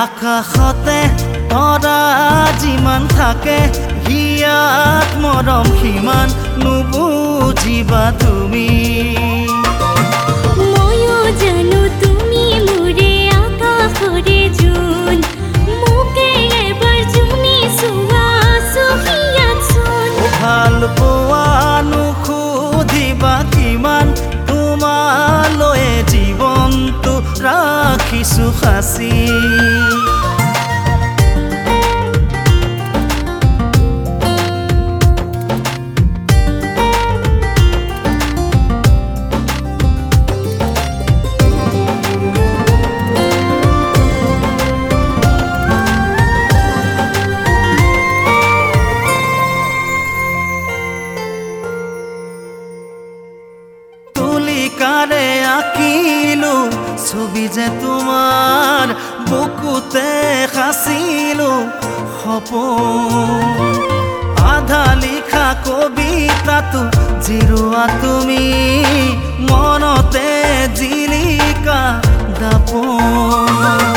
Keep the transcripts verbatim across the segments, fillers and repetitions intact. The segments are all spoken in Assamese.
আকাশতে তৰা যিমান থাকে হিয়াত মৰম সিমান নুবুজিবা তুমি ময়ো জানো তুমি মোৰে আকাশৰে জোন মোকে এবাৰ জুমি চোৱা চহিয়াচোন ভাল পোৱা নুসুধিবা কিমান তোমালৈ জীৱনটো ৰাখিছো সাঁচি কাৰে আঁকিলো ছবি যে তোমাৰ বুকুতে সাঁচিলো সপোন আধা লিখা কবিতাটো জিৰোৱা তুমি মনতে জিলিকা দাপোন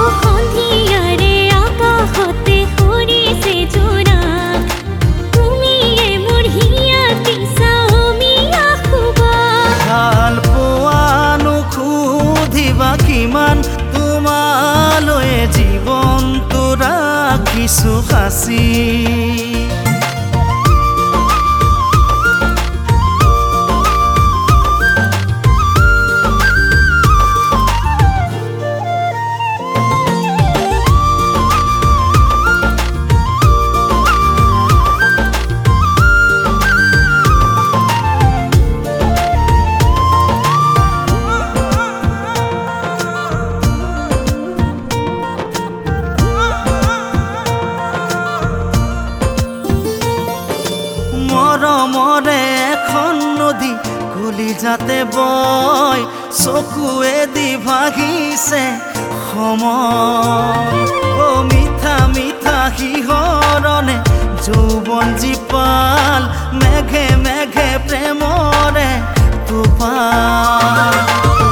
কিমান তোমালৈ জীৱনটো ৰাখিছো সাঁচি মৰমৰে এখন নদী কলিজাতে বয় চকুৱেদি ভাগিছে সময় অ মিঠা মিঠা শিহৰণে যৌৱন জীপাল মেঘে মেঘে প্ৰেমৰে টোপাল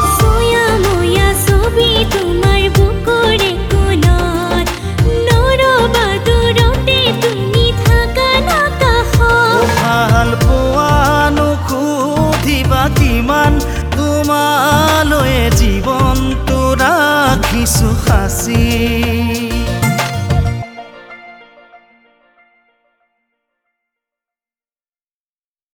কিমান তোমালৈ জীৱনটো ৰাখিছো সাঁচি